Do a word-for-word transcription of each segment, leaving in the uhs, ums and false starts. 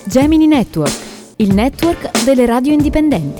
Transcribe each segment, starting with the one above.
Gemini Network, il network delle radio indipendenti.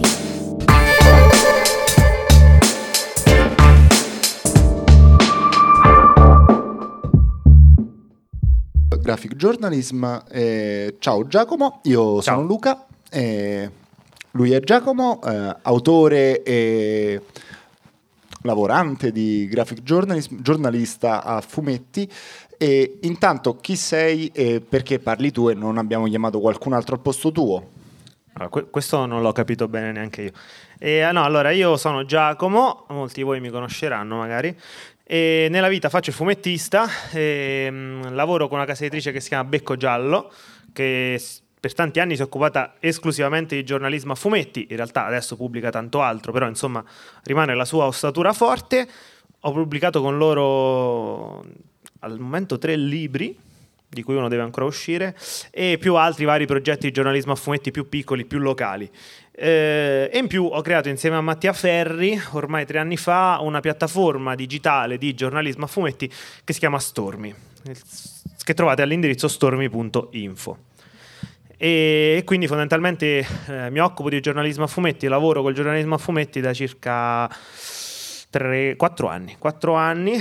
Graphic Journalism. Eh, ciao Giacomo, io Ciao. sono Luca, eh, lui è Giacomo, eh, autore e lavorante di Graphic Journalism, giornalista a fumetti. E intanto chi sei e perché parli tu e non abbiamo chiamato qualcun altro al posto tuo? Allora, que- questo non l'ho capito bene neanche io. E, no, allora io sono Giacomo, molti di voi mi conosceranno magari. E nella vita faccio il fumettista, e, mh, lavoro con una casa editrice che si chiama Becco Giallo, che s- per tanti anni si è occupata esclusivamente di giornalismo a fumetti. In realtà adesso pubblica tanto altro, però insomma rimane la sua ossatura forte. Ho pubblicato con loro al momento tre libri, di cui uno deve ancora uscire, e più altri vari progetti di giornalismo a fumetti più piccoli, più locali. Eh, e in più ho creato insieme a Mattia Ferri, ormai tre anni fa, una piattaforma digitale di giornalismo a fumetti che si chiama Stormy, che trovate all'indirizzo stormy punto info. E quindi fondamentalmente eh, mi occupo di giornalismo a fumetti, lavoro col giornalismo a fumetti da circa tre, quattro anni, quattro anni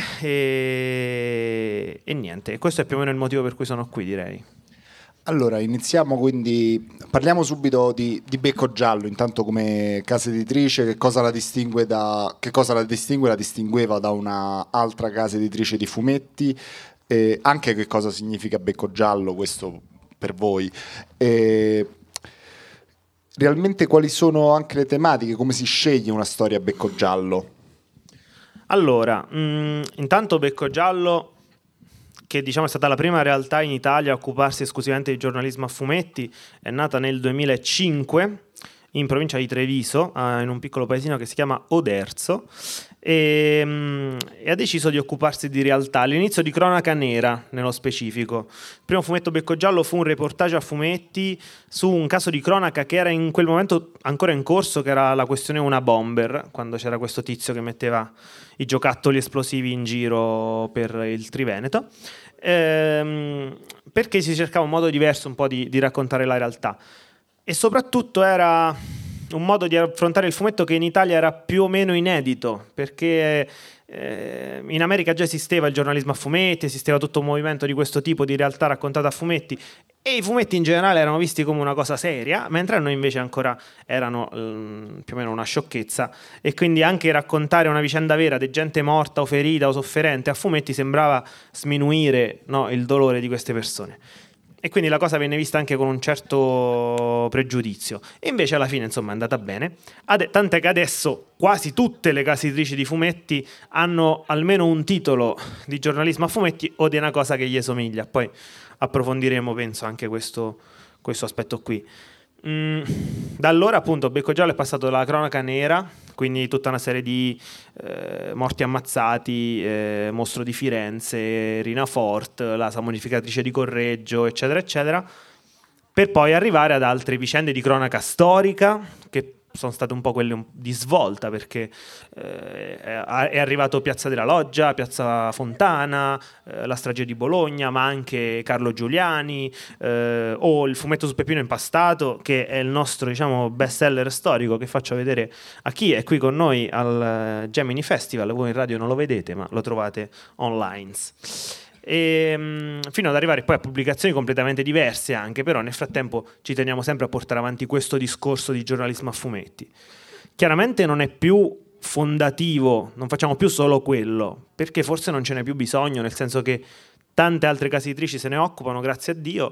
e, e niente, questo è più o meno il motivo per cui sono qui, direi. Allora, iniziamo quindi, parliamo subito di, di Becco Giallo, intanto come casa editrice, che cosa la distingue da, che cosa la distingue, la distingueva da una altra casa editrice di fumetti, e anche che cosa significa Becco Giallo, questo per voi. E realmente quali sono anche le tematiche, come si sceglie una storia a Becco Giallo? Allora, mh, intanto Becco Giallo, che diciamo è stata la prima realtà in Italia a occuparsi esclusivamente di giornalismo a fumetti, è nata nel duemilacinque in provincia di Treviso, eh, in un piccolo paesino che si chiama Oderzo, e, mh, e ha deciso di occuparsi di realtà, all'inizio di cronaca nera nello specifico. Il primo fumetto Becco Giallo fu un reportage a fumetti su un caso di cronaca che era in quel momento ancora in corso, che era la questione Una Bomber, quando c'era questo tizio che metteva i giocattoli esplosivi in giro per il Triveneto, ehm, perché si cercava un modo diverso un po' di, di raccontare la realtà. E soprattutto era un modo di affrontare il fumetto che in Italia era più o meno inedito, perché eh, in America già esisteva il giornalismo a fumetti, esisteva tutto un movimento di questo tipo di realtà raccontata a fumetti, e i fumetti in generale erano visti come una cosa seria, mentre a noi invece ancora erano ehm, più o meno una sciocchezza, e quindi anche raccontare una vicenda vera di gente morta o ferita o sofferente a fumetti sembrava sminuire, no, il dolore di queste persone. E quindi la cosa venne vista anche con un certo pregiudizio. E invece alla fine, insomma, è andata bene. Ade- tant'è che adesso quasi tutte le case editrici di fumetti hanno almeno un titolo di giornalismo a fumetti o di una cosa che gli somiglia. Poi approfondiremo, penso, anche questo, questo aspetto qui. Mm, da allora, appunto, Becco Giallo è passato dalla cronaca nera, quindi tutta una serie di eh, morti ammazzati, eh, Mostro di Firenze, Rina Fort, la saponificatrice di Correggio, eccetera, eccetera, per poi arrivare ad altre vicende di cronaca storica che sono state un po' quelle di svolta, perché eh, è arrivato Piazza della Loggia, Piazza Fontana, eh, la strage di Bologna, ma anche Carlo Giuliani, eh, o il fumetto su Peppino Impastato, che è il nostro, diciamo, best seller storico, che faccio vedere a chi è qui con noi al Gemini Festival. Voi in radio non lo vedete, ma lo trovate online. E, mh, fino ad arrivare poi a pubblicazioni completamente diverse anche, però nel frattempo ci teniamo sempre a portare avanti questo discorso di giornalismo a fumetti. Chiaramente non è più fondativo, non facciamo più solo quello, perché forse non ce n'è più bisogno, nel senso che tante altre case editrici se ne occupano, grazie a Dio,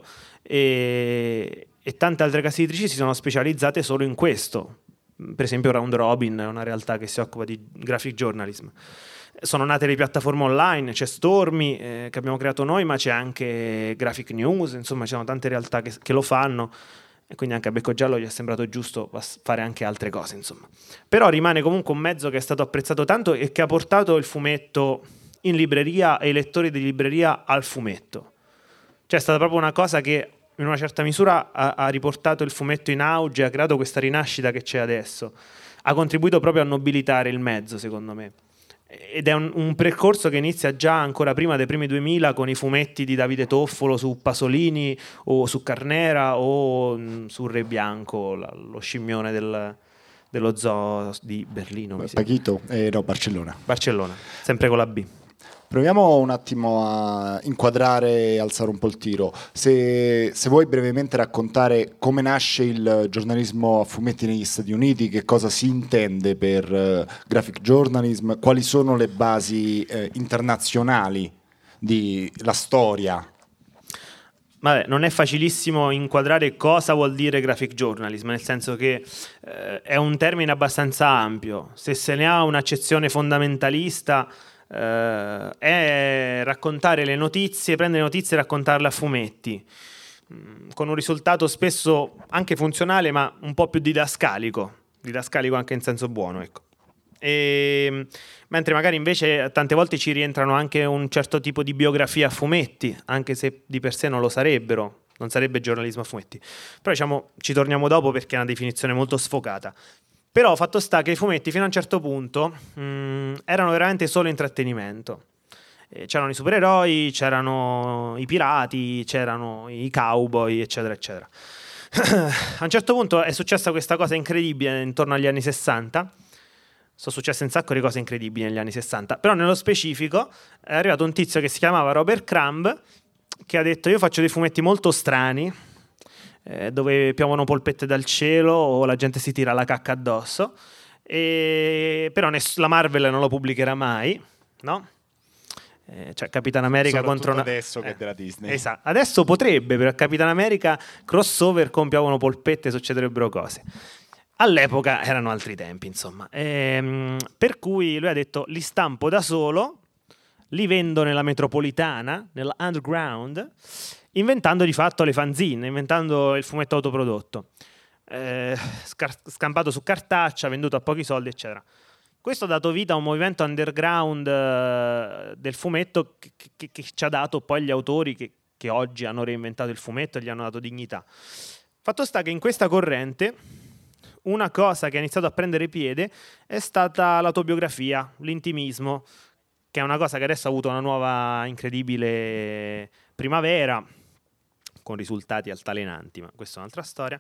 e, e tante altre case editrici si sono specializzate solo in questo. Per esempio Round Robin è una realtà che si occupa di graphic journalism. Sono nate le piattaforme online, c'è Stormy eh, che abbiamo creato noi, ma c'è anche Graphic News, insomma ci sono tante realtà che, che lo fanno, e quindi anche a Becco Giallo gli è sembrato giusto fare anche altre cose, insomma. Però rimane comunque un mezzo che è stato apprezzato tanto e che ha portato il fumetto in libreria e i lettori di libreria al fumetto. Cioè è stata proprio una cosa che in una certa misura ha, ha riportato il fumetto in auge, ha creato questa rinascita che c'è adesso, ha contribuito proprio a nobilitare il mezzo, secondo me. ed è un, un percorso che inizia già ancora prima dei primi duemila con i fumetti di Davide Toffolo su Pasolini o su Carnera o mh, su Re Bianco, la, lo scimmione del, dello zoo di Berlino. Paquito, eh, no, Barcellona. Barcellona, sempre con la B. Proviamo un attimo a inquadrare e alzare un po' il tiro. Se, se vuoi brevemente raccontare come nasce il giornalismo a fumetti negli Stati Uniti, che cosa si intende per uh, graphic journalism, quali sono le basi eh, internazionali di la storia. Vabbè, non è facilissimo inquadrare cosa vuol dire graphic journalism, nel senso che eh, è un termine abbastanza ampio. Se se ne ha un'accezione fondamentalista, Uh, è raccontare le notizie, prendere le notizie e raccontarle a fumetti, mm, con un risultato spesso anche funzionale, ma un po' più didascalico, didascalico anche in senso buono, ecco. E, mentre magari invece tante volte ci rientrano anche un certo tipo di biografia a fumetti, anche se di per sé non lo sarebbero, non sarebbe giornalismo a fumetti. Però diciamo, ci torniamo dopo perché è una definizione molto sfocata. Però fatto sta che i fumetti fino a un certo punto mh, erano veramente solo intrattenimento. Eh, c'erano i supereroi, c'erano i pirati, c'erano i cowboy, eccetera, eccetera. A un certo punto è successa questa cosa incredibile intorno agli anni sessanta. Sono successe un sacco di cose incredibili negli anni sessanta, però nello specifico è arrivato un tizio che si chiamava Robert Crumb, che ha detto: io faccio dei fumetti molto strani, Eh, dove piovono polpette dal cielo o la gente si tira la cacca addosso, e però ness- la Marvel non lo pubblicherà mai, no? Eh, cioè Capitan America contro una... adesso che eh, è della Disney. Esatto. Adesso potrebbe, per Capitan America crossover con piovono polpette, succederebbero cose. All'epoca erano altri tempi, insomma. Ehm, per cui lui ha detto: li stampo da solo, li vendo nella metropolitana, nella underground, inventando di fatto le fanzine, inventando il fumetto autoprodotto, eh, scar- scampato su cartaccia, venduto a pochi soldi, eccetera. Questo ha dato vita a un movimento underground eh, del fumetto che, che, che ci ha dato poi gli autori che, che oggi hanno reinventato il fumetto e gli hanno dato dignità. Fatto sta che in questa corrente una cosa che ha iniziato a prendere piede è stata l'autobiografia, l'intimismo, che è una cosa che adesso ha avuto una nuova incredibile primavera, con risultati altalenanti, ma questa è un'altra storia.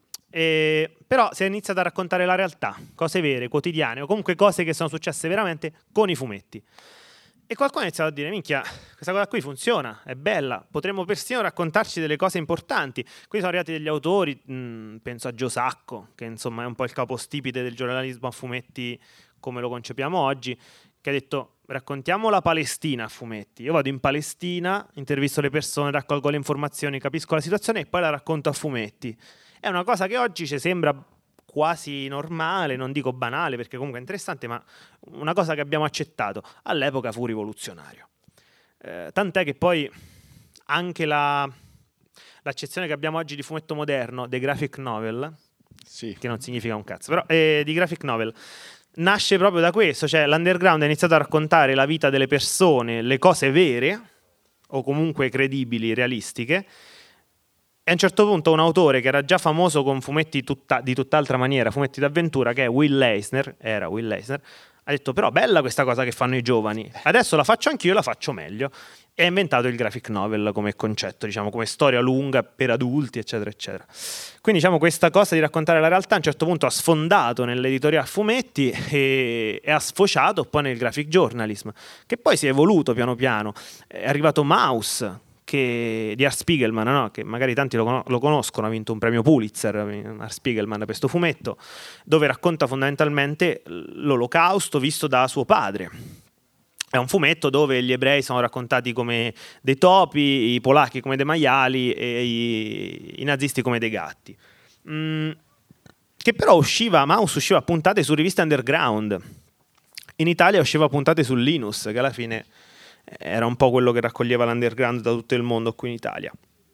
E, però si è iniziato a raccontare la realtà, cose vere, quotidiane, o comunque cose che sono successe veramente con i fumetti. E qualcuno ha iniziato a dire: minchia, questa cosa qui funziona, è bella, potremmo persino raccontarci delle cose importanti. Qui sono arrivati degli autori, mh, penso a Gio Sacco, che insomma è un po' il capostipite del giornalismo a fumetti come lo concepiamo oggi, che ha detto: raccontiamo la Palestina a fumetti. Io vado in Palestina, intervisto le persone, raccolgo le informazioni, capisco la situazione e poi la racconto a fumetti. È una cosa che oggi ci sembra quasi normale, non dico banale perché comunque è interessante, ma una cosa che abbiamo accettato. All'epoca fu rivoluzionario. Eh, tant'è che poi anche la, l'accezione che abbiamo oggi di fumetto moderno, dei graphic novel, sì, che non significa un cazzo, però eh, di graphic novel, nasce proprio da questo, cioè l'underground ha iniziato a raccontare la vita delle persone, le cose vere o comunque credibili, realistiche, e a un certo punto un autore che era già famoso con fumetti tutta, di tutt'altra maniera, fumetti d'avventura, che è Will Eisner, era Will Eisner, ha detto: però bella questa cosa che fanno i giovani, adesso la faccio anch'io, la faccio meglio, e ha inventato il graphic novel come concetto, diciamo, come storia lunga per adulti, eccetera, eccetera. Quindi diciamo questa cosa di raccontare la realtà a un certo punto ha sfondato nell'editoria a fumetti e, e ha sfociato poi nel graphic journalism, che poi si è evoluto piano piano. È arrivato Maus, che, di Art Spiegelman, no? Che magari tanti lo, con- lo conoscono, ha vinto un premio Pulitzer, Art Spiegelman, per questo fumetto, dove racconta fondamentalmente l'olocausto visto da suo padre. È un fumetto dove gli ebrei sono raccontati come dei topi, i polacchi come dei maiali e i, i nazisti come dei gatti. Mm, che però usciva, Maus usciva a puntate su riviste underground. In Italia usciva a puntate su Linus, che alla fine era un po' quello che raccoglieva l'underground da tutto il mondo qui in Italia.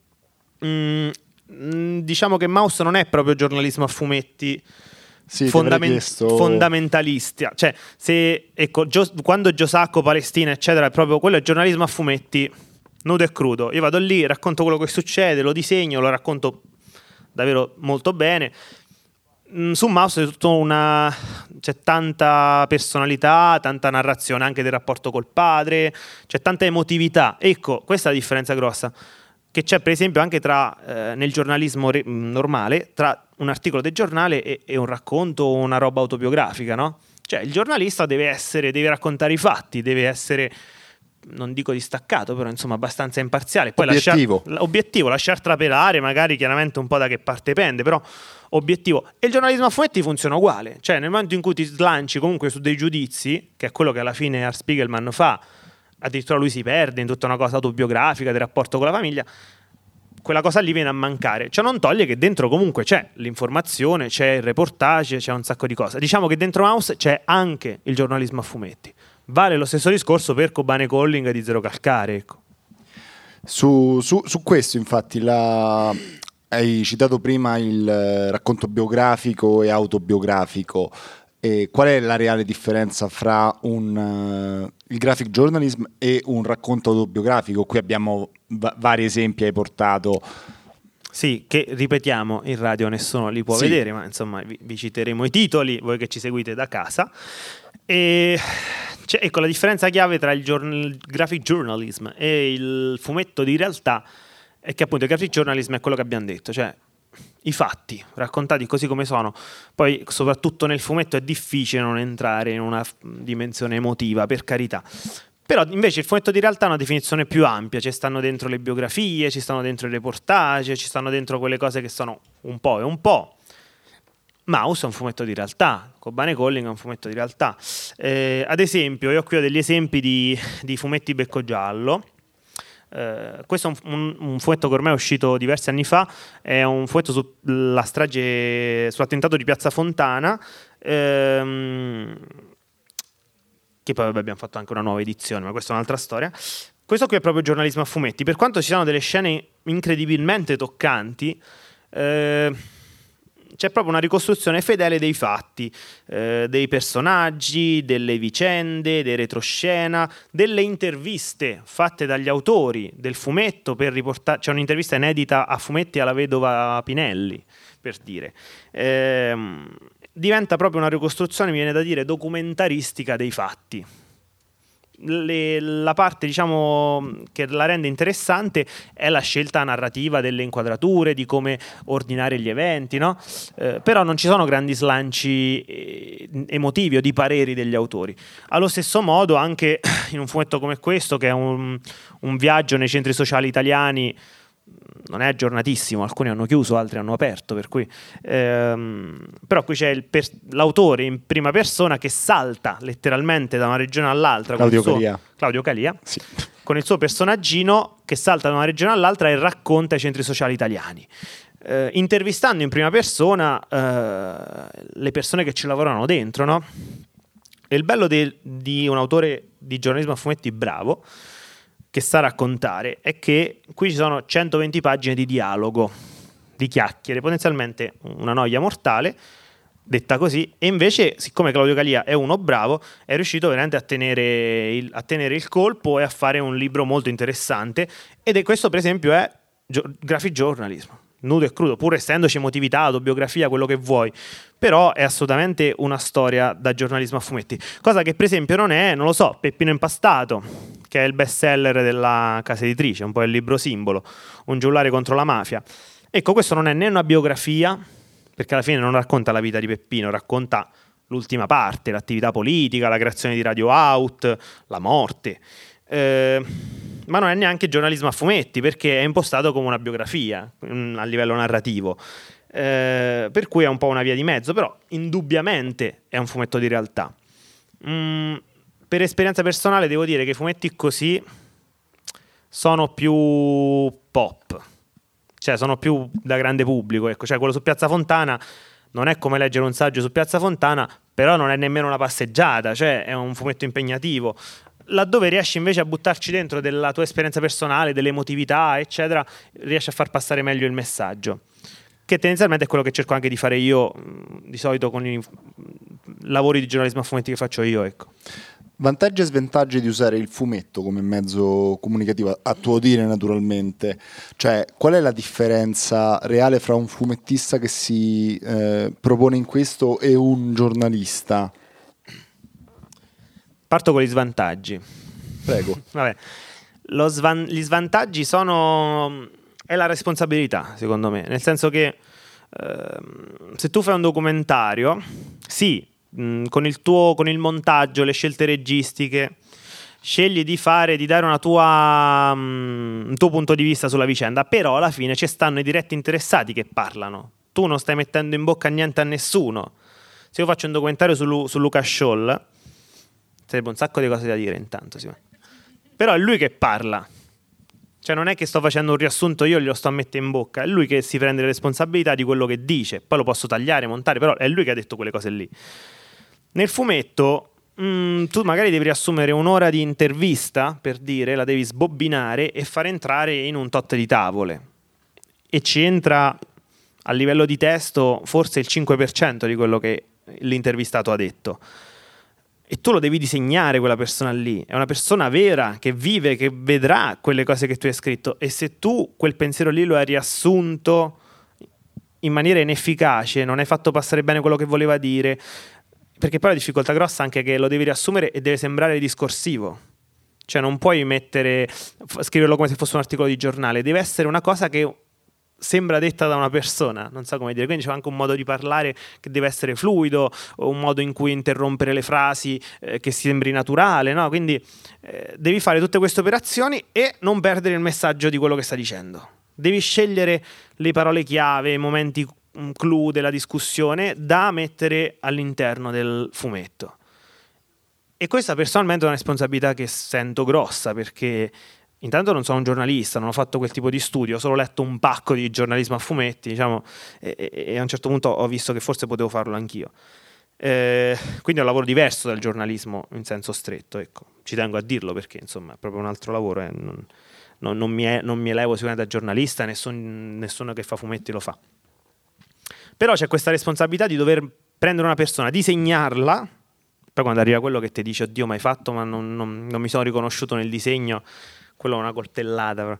Mm, diciamo che Maus non è proprio giornalismo a fumetti, sì, fondament- chiesto... fondamentalista, cioè se ecco Gio- quando Gio Sacco, Palestina eccetera, è proprio quello, è giornalismo a fumetti nudo e crudo. Io vado lì, racconto quello che succede, lo disegno, lo racconto davvero molto bene. Su Mouse c'è tutta una c'è tanta personalità, tanta narrazione anche del rapporto col padre, c'è tanta emotività. Ecco, questa è la differenza grossa che c'è per esempio anche tra eh, nel giornalismo re- normale, tra un articolo del giornale e, e un racconto o una roba autobiografica, no? Cioè il giornalista deve essere, deve raccontare i fatti, deve essere, non dico distaccato, però insomma abbastanza imparziale. Poi obiettivo. Lasciar, obiettivo, lasciar trapelare, magari chiaramente un po' da che parte pende, però obiettivo. E il giornalismo a fumetti funziona uguale. Cioè nel momento in cui ti slanci comunque su dei giudizi, che è quello che alla fine Art Spiegelman fa, addirittura lui si perde in tutta una cosa autobiografica del rapporto con la famiglia, quella cosa lì viene a mancare. Ciò non toglie che dentro comunque c'è l'informazione, c'è il reportage, c'è un sacco di cose. Diciamo che dentro Mouse c'è anche il giornalismo a fumetti. Vale lo stesso discorso per Kobane Calling di Zero Calcare, ecco. Su, su, su questo infatti la... hai citato prima il racconto biografico e autobiografico. E qual è la reale differenza fra un, uh, il graphic journalism e un racconto autobiografico? Qui abbiamo va- vari esempi, hai portato. Sì, che ripetiamo in radio nessuno li può sì. vedere, ma insomma vi, vi citeremo i titoli, voi che ci seguite da casa. E cioè, ecco, la differenza chiave tra il, giorn- il graphic journalism e il fumetto di realtà è che appunto il graphic journalism è quello che abbiamo detto, cioè i fatti raccontati così come sono. Poi soprattutto nel fumetto è difficile non entrare in una dimensione emotiva, per carità, però invece il fumetto di realtà è una definizione più ampia, ci stanno dentro le biografie, ci stanno dentro i reportage, ci stanno dentro quelle cose che sono un po' e un po'. Mouse è un fumetto di realtà, Kobane Calling è un fumetto di realtà. Eh, ad esempio io qui ho degli esempi di, di fumetti becco giallo. Uh, questo è un, un, un fumetto che ormai è uscito diversi anni fa, è un fumetto sulla strage, sull'attentato di Piazza Fontana, ehm, che poi vabbè, abbiamo fatto anche una nuova edizione, ma questa è un'altra storia. Questo qui è proprio giornalismo a fumetti, per quanto ci siano delle scene incredibilmente toccanti, eh, c'è proprio una ricostruzione fedele dei fatti, eh, dei personaggi, delle vicende, dei retroscena, delle interviste fatte dagli autori del fumetto per riportare. C'è un'intervista inedita a fumetti alla vedova Pinelli, per dire. Eh, diventa proprio una ricostruzione, mi viene da dire, documentaristica dei fatti. Le, la parte diciamo che la rende interessante è la scelta narrativa delle inquadrature, di come ordinare gli eventi, no? Eh, però non ci sono grandi slanci eh, emotivi o di pareri degli autori. Allo stesso modo anche in un fumetto come questo, che è un, un viaggio nei centri sociali italiani, non è aggiornatissimo, alcuni hanno chiuso, altri hanno aperto, per cui ehm, però qui c'è il per- l'autore in prima persona che salta letteralmente da una regione all'altra, Claudio con il suo, Calia, Claudio Calia sì. con il suo personaggino che salta da una regione all'altra e racconta i centri sociali italiani, eh, intervistando in prima persona eh, le persone che ci lavorano dentro, no? E il bello de- di un autore di giornalismo a fumetti bravo che sa raccontare è che qui ci sono centoventi pagine di dialogo, di chiacchiere, potenzialmente una noia mortale, detta così, e invece, siccome Claudio Calia è uno bravo, è riuscito veramente a tenere il, a tenere il colpo e a fare un libro molto interessante, ed è questo per esempio è gio- graphic journalism, nudo e crudo, pur essendoci emotività, autobiografia, quello che vuoi, però è assolutamente una storia da giornalismo a fumetti, cosa che per esempio non è, non lo so, Peppino Impastato, che è il best seller della casa editrice, un po' il libro simbolo, un giullare contro la mafia. Ecco, questo non è né una biografia, perché alla fine non racconta la vita di Peppino, racconta l'ultima parte, l'attività politica, la creazione di Radio Out, la morte, eh, ma non è neanche giornalismo a fumetti, perché è impostato come una biografia a livello narrativo, eh, per cui è un po' una via di mezzo, però indubbiamente è un fumetto di realtà. Mm, per esperienza personale devo dire che i fumetti così sono più pop, cioè sono più da grande pubblico, ecco. Cioè quello su Piazza Fontana non è come leggere un saggio su Piazza Fontana, però non è nemmeno una passeggiata, cioè è un fumetto impegnativo. Laddove riesci invece a buttarci dentro della tua esperienza personale, delle emotività, eccetera, riesci a far passare meglio il messaggio, che tendenzialmente è quello che cerco anche di fare io di solito con i lavori di giornalismo a fumetti che faccio io, ecco. Vantaggi e svantaggi di usare il fumetto come mezzo comunicativo, a tuo dire naturalmente. Cioè, qual è la differenza reale fra un fumettista che si eh, propone in questo e un giornalista? Parto con gli svantaggi. Prego. Vabbè. Lo svan- gli svantaggi sono... è la responsabilità, secondo me. Nel senso che ehm, se tu fai un documentario, sì, con il tuo con il montaggio, le scelte registiche, scegli di fare di dare una tua um, un tuo punto di vista sulla vicenda, però alla fine ci stanno i diretti interessati che parlano. Tu non stai mettendo in bocca niente a nessuno. Se io faccio un documentario su, Lu- su Luca Scholl, sarebbe un sacco di cose da dire intanto, sì. Però è lui che parla. Cioè non è che sto facendo un riassunto io e glielo sto a mettere in bocca, è lui che si prende le responsabilità di quello che dice. Poi lo posso tagliare, montare, però è lui che ha detto quelle cose lì. Nel fumetto mh, tu magari devi riassumere un'ora di intervista, per dire, la devi sbobbinare e far entrare in un tot di tavole. E ci entra a livello di testo forse il cinque per cento di quello che l'intervistato ha detto. E tu lo devi disegnare quella persona lì. È una persona vera, che vive, che vedrà quelle cose che tu hai scritto. E se tu quel pensiero lì lo hai riassunto in maniera inefficace, non hai fatto passare bene quello che voleva dire... Perché poi la difficoltà grossa è anche che lo devi riassumere e deve sembrare discorsivo. Cioè non puoi mettere, scriverlo come se fosse un articolo di giornale, deve essere una cosa che sembra detta da una persona, non so come dire. Quindi c'è anche un modo di parlare che deve essere fluido, o un modo in cui interrompere le frasi eh, che sembri naturale, no? Quindi eh, devi fare tutte queste operazioni e non perdere il messaggio di quello che stai dicendo. Devi scegliere le parole chiave, i momenti clou della discussione da mettere all'interno del fumetto. E questa personalmente è una responsabilità che sento grossa, perché intanto non sono un giornalista, non ho fatto quel tipo di studio, ho solo letto un pacco di giornalismo a fumetti, diciamo, e, e a un certo punto ho visto che forse potevo farlo anch'io. Eh, quindi è un lavoro diverso dal giornalismo in senso stretto, ecco. Ci tengo a dirlo perché insomma è proprio un altro lavoro, eh. non, non, non, mi è, non mi elevo sicuramente da giornalista, nessun, nessuno che fa fumetti lo fa. Però c'è questa responsabilità di dover prendere una persona, disegnarla, poi quando arriva quello che ti dice oddio, ma hai fatto, ma non, non, non mi sono riconosciuto nel disegno, quello è una coltellata. Però.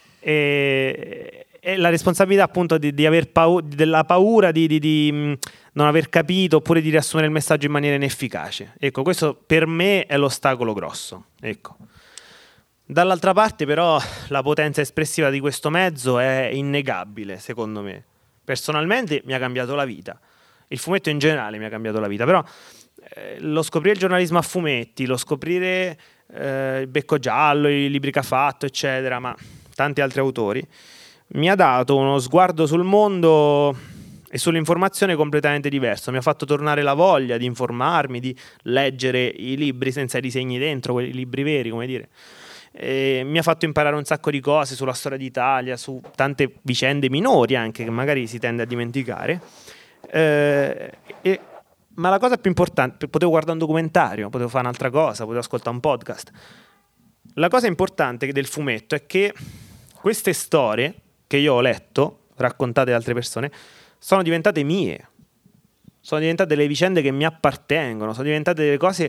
E, e la responsabilità appunto di, di aver paura, della paura di, di, di non aver capito oppure di riassumere il messaggio in maniera inefficace. Ecco, questo per me è l'ostacolo grosso. Ecco. Dall'altra parte però la potenza espressiva di questo mezzo è innegabile, secondo me. Personalmente mi ha cambiato la vita, il fumetto in generale mi ha cambiato la vita, però eh, lo scoprire il giornalismo a fumetti, lo scoprire eh, il Becco Giallo, i libri che ha fatto, eccetera, ma tanti altri autori, mi ha dato uno sguardo sul mondo e sull'informazione completamente diverso, mi ha fatto tornare la voglia di informarmi, di leggere i libri senza i disegni dentro, quelli libri veri, come dire. E mi ha fatto imparare un sacco di cose sulla storia d'Italia, su tante vicende minori anche che magari si tende a dimenticare, eh, e, ma la cosa più importante, potevo guardare un documentario, potevo fare un'altra cosa, potevo ascoltare un podcast. La cosa importante del fumetto è che queste storie che io ho letto, raccontate da altre persone, sono diventate mie, sono diventate delle vicende che mi appartengono, sono diventate delle cose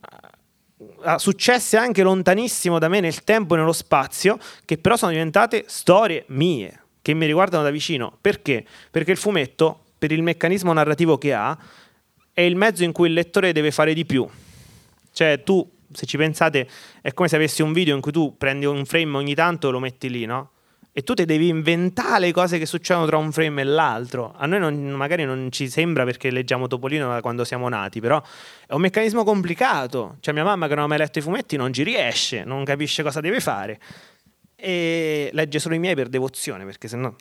successe anche lontanissimo da me nel tempo e nello spazio, che però sono diventate storie mie, che mi riguardano da vicino. Perché? Perché il fumetto, per il meccanismo narrativo che ha, è il mezzo in cui il lettore deve fare di più. Cioè tu, se ci pensate, è come se avessi un video in cui tu prendi un frame ogni tanto e lo metti lì, no? E tu ti devi inventare le cose che succedono tra un frame e l'altro. A noi non, magari non ci sembra perché leggiamo Topolino da quando siamo nati, però è un meccanismo complicato. Cioè mia mamma che non ha mai letto i fumetti non ci riesce, non capisce cosa deve fare e legge solo i miei per devozione, perché sennò...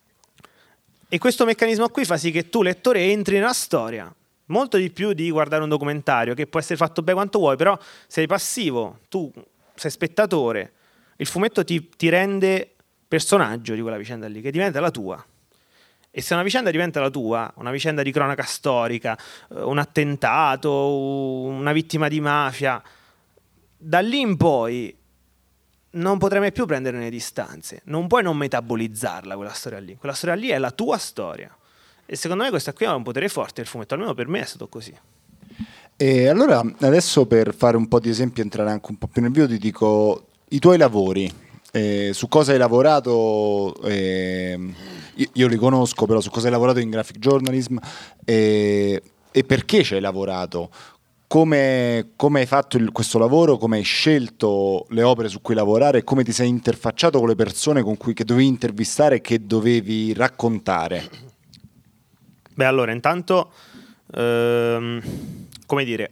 E questo meccanismo qui fa sì che tu lettore entri nella storia molto di più di guardare un documentario che può essere fatto bene quanto vuoi, però sei passivo, tu sei spettatore, il fumetto ti, ti rende personaggio di quella vicenda lì, che diventa la tua. E se una vicenda diventa la tua, una vicenda di cronaca storica, un attentato, una vittima di mafia, da lì in poi non potrai mai più prendere le distanze, non puoi non metabolizzarla quella storia lì, quella storia lì è la tua storia. E secondo me questa qui è un potere forte del fumetto, almeno per me è stato così. E allora adesso, per fare un po' di esempi, entrare anche un po' più nel video, ti dico i tuoi lavori, eh, su cosa hai lavorato, eh, io, io li conosco, però su cosa hai lavorato in graphic journalism, eh, e perché ci hai lavorato, come, come hai fatto il- questo lavoro, come hai scelto le opere su cui lavorare, come ti sei interfacciato con le persone con cui che dovevi intervistare e che dovevi raccontare. Beh, allora, intanto, ehm, come dire,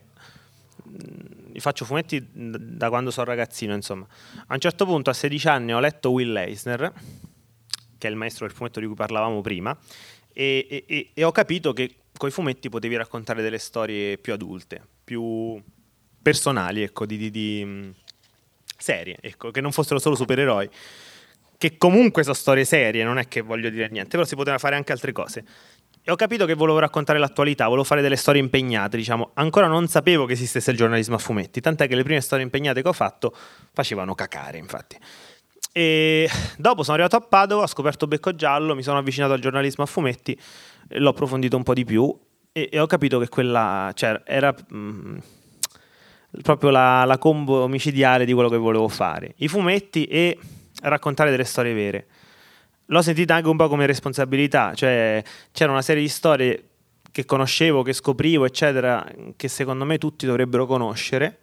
mh, faccio fumetti d- da quando sono ragazzino, insomma. A un certo punto, a sedici anni, ho letto Will Eisner, che è il maestro del fumetto di cui parlavamo prima, e, e- e- e ho capito che con i fumetti potevi raccontare delle storie più adulte, più personali, ecco, di, di- di, mh, serie, ecco, che non fossero solo supereroi, che comunque sono storie serie, non è che voglio dire niente, però si potevano fare anche altre cose. E ho capito che volevo raccontare l'attualità, volevo fare delle storie impegnate, diciamo. Ancora non sapevo che esistesse il giornalismo a fumetti, tant'è che le prime storie impegnate che ho fatto facevano cacare, infatti. E dopo sono arrivato a Padova, ho scoperto Becco Giallo, mi sono avvicinato al giornalismo a fumetti, l'ho approfondito un po' di più e, e ho capito che quella, cioè, era mh, proprio la, la combo omicidiale di quello che volevo fare. I fumetti e raccontare delle storie vere. L'ho sentita anche un po' come responsabilità, cioè c'era una serie di storie che conoscevo, che scoprivo, eccetera, che secondo me tutti dovrebbero conoscere.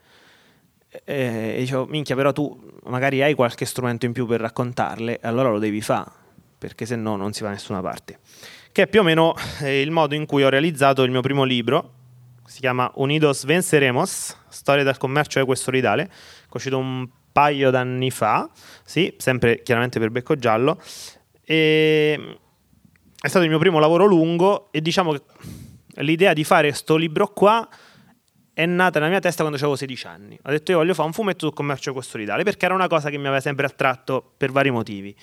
E dicevo, minchia, però tu magari hai qualche strumento in più per raccontarle, allora lo devi fare, perché se no non si va da nessuna parte. Che è più o meno eh, il modo in cui ho realizzato il mio primo libro, si chiama Unidos Venceremos, storia del commercio equo e solidale, che è uscito un paio d'anni fa, sì, sempre chiaramente per Becco Giallo, e è stato il mio primo lavoro lungo e diciamo che l'idea di fare sto libro qua è nata nella mia testa quando avevo sedici anni. Ho detto io voglio fare un fumetto sul commercio equo e solidale, perché era una cosa che mi aveva sempre attratto per vari motivi.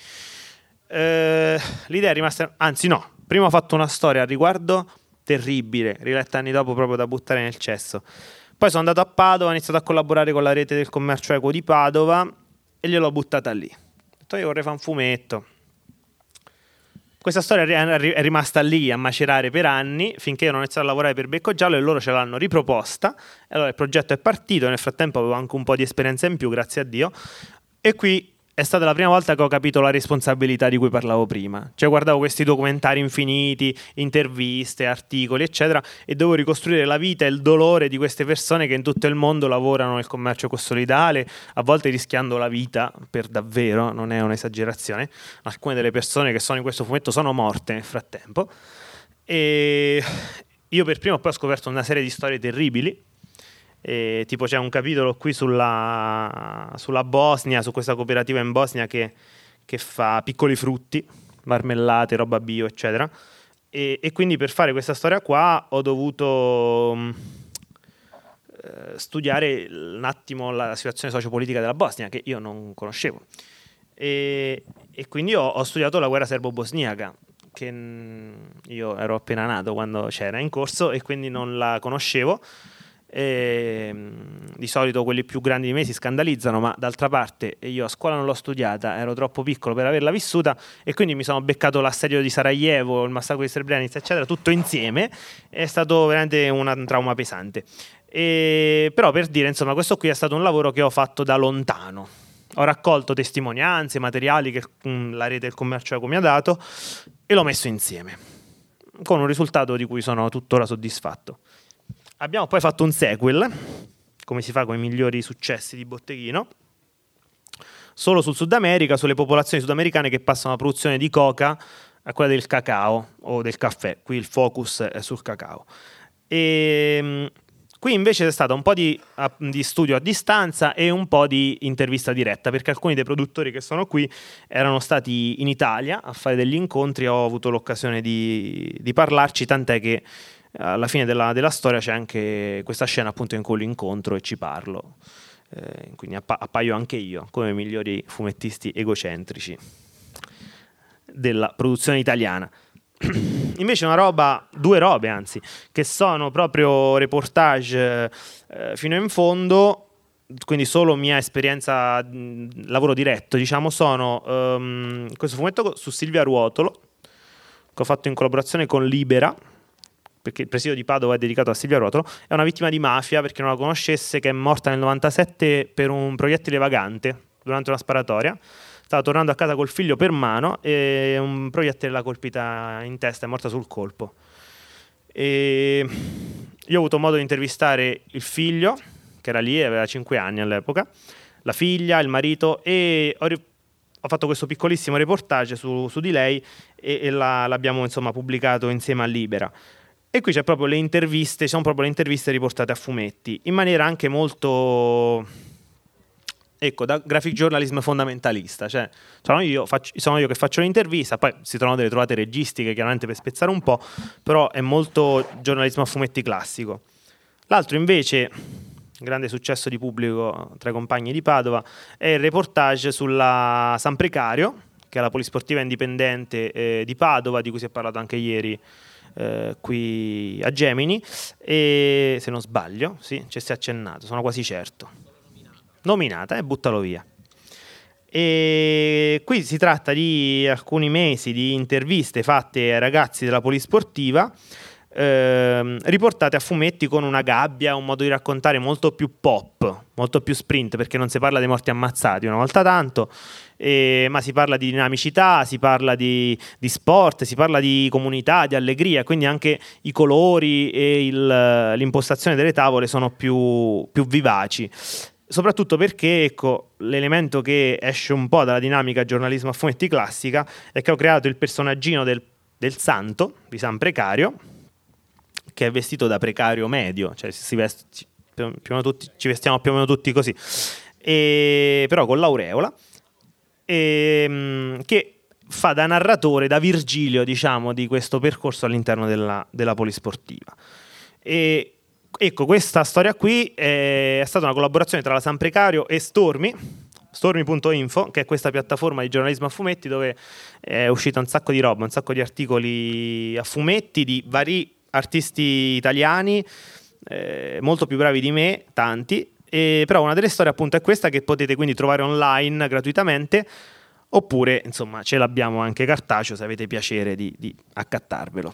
Eh, l'idea è rimasta, anzi no, prima ho fatto una storia al riguardo terribile, riletta anni dopo proprio da buttare nel cesso. Poi sono andato a Padova, ho iniziato a collaborare con la rete del commercio equo di Padova e gliel'ho buttata lì. Ho detto io vorrei fare un fumetto. Questa storia è rimasta lì a macerare per anni, finché io non ho iniziato a lavorare per Becco Giallo e loro ce l'hanno riproposta. E allora il progetto è partito, nel frattempo avevo anche un po' di esperienza in più, grazie a Dio, e qui è stata la prima volta che ho capito la responsabilità di cui parlavo prima. Cioè guardavo questi documentari infiniti, interviste, articoli, eccetera, e dovevo ricostruire la vita e il dolore di queste persone che in tutto il mondo lavorano nel commercio equo e solidale, a volte rischiando la vita per davvero, non è un'esagerazione. Alcune delle persone che sono in questo fumetto sono morte nel frattempo. E io per primo poi ho scoperto una serie di storie terribili. E, tipo c'è un capitolo qui sulla, sulla Bosnia, su questa cooperativa in Bosnia che, che fa piccoli frutti, marmellate, roba bio, eccetera. E, e quindi per fare questa storia qua ho dovuto mh, eh, studiare un attimo la situazione sociopolitica della Bosnia, che io non conoscevo. E, e quindi ho, ho studiato la guerra serbo-bosniaca, che mh, io ero appena nato quando c'era in corso e quindi non la conoscevo. E, di solito quelli più grandi di me si scandalizzano, ma d'altra parte io a scuola non l'ho studiata, ero troppo piccolo per averla vissuta e quindi mi sono beccato l'assedio di Sarajevo, il massacro di Srebrenica, eccetera, tutto insieme. È stato veramente un trauma pesante. E, però per dire, insomma, questo qui è stato un lavoro che ho fatto da lontano. Ho raccolto testimonianze, materiali che mh, la rete del commercio equo mi ha dato e l'ho messo insieme con un risultato di cui sono tuttora soddisfatto. Abbiamo poi fatto un sequel, come si fa con i migliori successi di botteghino, solo sul Sud America, sulle popolazioni sudamericane che passano dalla produzione di coca a quella del cacao o del caffè. Qui il focus è sul cacao. E qui invece è stato un po' di, di studio a distanza e un po' di intervista diretta, perché alcuni dei produttori che sono qui erano stati in Italia a fare degli incontri, ho avuto l'occasione di, di parlarci, tant'è che alla fine della, della storia c'è anche questa scena appunto in cui li incontro e ci parlo, eh, quindi appa- appaio anche io come migliori fumettisti egocentrici della produzione italiana. Invece una roba, due robe anzi, che sono proprio reportage eh, fino in fondo, quindi solo mia esperienza, mh, lavoro diretto, diciamo, sono um, questo fumetto su Silvia Ruotolo che ho fatto in collaborazione con Libera, perché il presidio di Padova è dedicato a Silvia Ruotolo, è una vittima di mafia, perché non la conoscesse, che è morta nel novantasette per un proiettile vagante durante una sparatoria. Stava tornando a casa col figlio per mano e un proiettile l'ha colpita in testa, è morta sul colpo. E io ho avuto modo di intervistare il figlio, che era lì, aveva cinque anni all'epoca, la figlia, il marito, e ho, ri- ho fatto questo piccolissimo reportage su, su di lei e, e la, l'abbiamo insomma pubblicato insieme a Libera. E qui c'è proprio le interviste, sono proprio le interviste riportate a fumetti, in maniera anche molto, ecco, da graphic journalism fondamentalista. Cioè, sono io, faccio, sono io che faccio l'intervista, poi si trovano delle trovate registiche, chiaramente per spezzare un po', però è molto giornalismo a fumetti classico. L'altro invece, grande successo di pubblico tra i compagni di Padova, è il reportage sulla San Precario, che è la polisportiva indipendente eh, di Padova, di cui si è parlato anche ieri eh, qui a Gemini, e se non sbaglio, sì, ci si è accennato, sono quasi certo. Nominata, e eh, buttalo via. E qui si tratta di alcuni mesi di interviste fatte ai ragazzi della polisportiva, eh, riportate a fumetti con una gabbia, un modo di raccontare molto più pop, molto più sprint, perché non si parla dei morti ammazzati una volta tanto, eh, ma si parla di dinamicità, si parla di, di sport, si parla di comunità, di allegria, quindi anche i colori e il, l'impostazione delle tavole sono più, più vivaci. Soprattutto perché, ecco, l'elemento che esce un po' dalla dinamica giornalismo a fumetti classica è che ho creato il personaggino del, del santo, di San Precario, che è vestito da precario medio, cioè si veste, più o meno tutti, ci vestiamo più o meno tutti così, e, però con l'aureola, e, che fa da narratore, da Virgilio, diciamo, di questo percorso all'interno della, della polisportiva. E ecco, questa storia qui è stata una collaborazione tra la San Precario e Stormi, stormi punto info, che è questa piattaforma di giornalismo a fumetti dove è uscita un sacco di roba, un sacco di articoli a fumetti di vari artisti italiani, eh, molto più bravi di me, tanti, e però una delle storie appunto è questa, che potete quindi trovare online gratuitamente, oppure insomma ce l'abbiamo anche cartaceo se avete piacere di, di accattarvelo.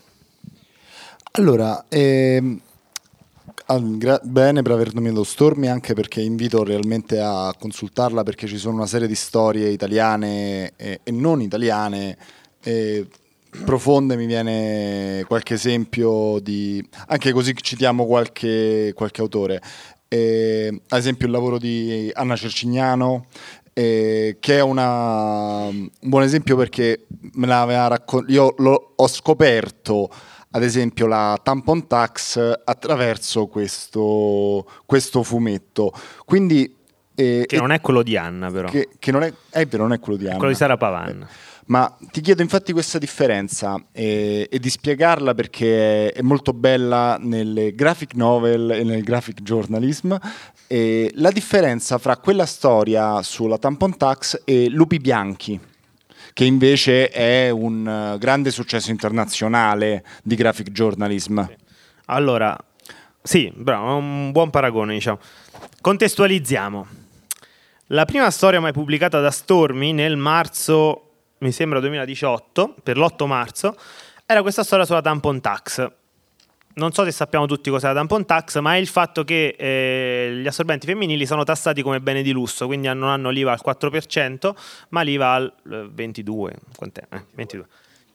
Allora, ehm... Gra- bene per aver nominato Stormi, anche perché invito realmente a consultarla, perché ci sono una serie di storie italiane e, e non italiane e profonde. Mi viene qualche esempio di, anche così citiamo qualche, qualche autore, e, ad esempio il lavoro di Anna Cercignano, eh, che è una, un buon esempio, perché me l'aveva raccontato, io lo, ho scoperto ad esempio la Tampon Tax attraverso questo, questo fumetto. Quindi, eh, che non è quello di Anna, però. Che, che non è, è vero, non è quello di Anna. Quello di Sara Pavan. Eh, ma ti chiedo infatti questa differenza eh, e di spiegarla, perché è, è molto bella nelle graphic novel e nel graphic journalism. Eh, la differenza fra quella storia sulla Tampon Tax e Lupi Bianchi, che invece è un uh, grande successo internazionale di graphic journalism. Allora, sì, bravo, è un buon paragone, diciamo. Contestualizziamo. La prima storia mai pubblicata da Stormi nel marzo, mi sembra duemiladiciotto, per l'otto marzo, era questa storia sulla Tampon Tax. Non so se sappiamo tutti cos'è la Tampon Tax, ma è il fatto che eh, gli assorbenti femminili sono tassati come bene di lusso, quindi non hanno l'I V A al quattro per cento, ma l'I V A al ventidue per cento. Quant'è? Eh, ventidue.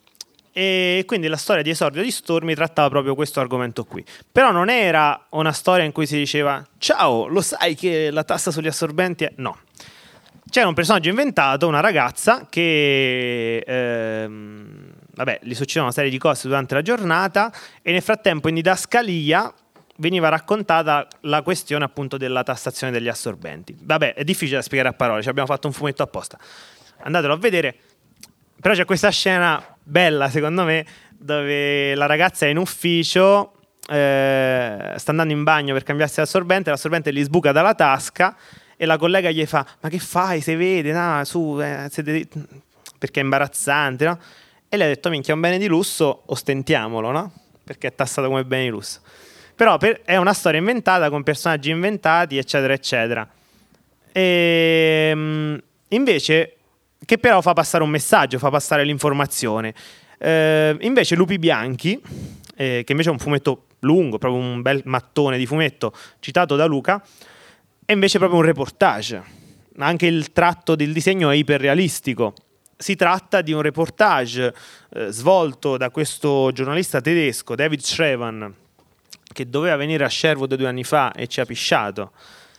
E quindi la storia di esordio di Stormi trattava proprio questo argomento qui. Però non era una storia in cui si diceva ciao, lo sai che la tassa sugli assorbenti è... No. C'era un personaggio inventato, una ragazza che... Ehm, vabbè, gli succedevano una serie di cose durante la giornata, e nel frattempo in didascalia veniva raccontata la questione appunto della tassazione degli assorbenti. Vabbè, è difficile da spiegare a parole, ci abbiamo fatto un fumetto apposta. Andatelo a vedere. Però c'è questa scena bella, secondo me, dove la ragazza è in ufficio, eh, sta andando in bagno per cambiarsi l'assorbente, l'assorbente gli sbuca dalla tasca e la collega gli fa ma che fai, se vede, no, su, eh, siete... perché è imbarazzante, no? E lei ha detto minchia, è un bene di lusso, ostentiamolo, no? Perché è tassato come bene di lusso. Però per, è una storia inventata con personaggi inventati, eccetera, eccetera. E, invece, che però fa passare un messaggio, fa passare l'informazione. Eh, invece Lupi Bianchi eh, che invece è un fumetto lungo, proprio un bel mattone di fumetto citato da Luca, è invece proprio un reportage. Anche il tratto del disegno è iperrealistico. Si tratta di un reportage eh, svolto da questo giornalista tedesco, David Schrevan, che doveva venire a Sherwood due anni fa e ci ha pisciato.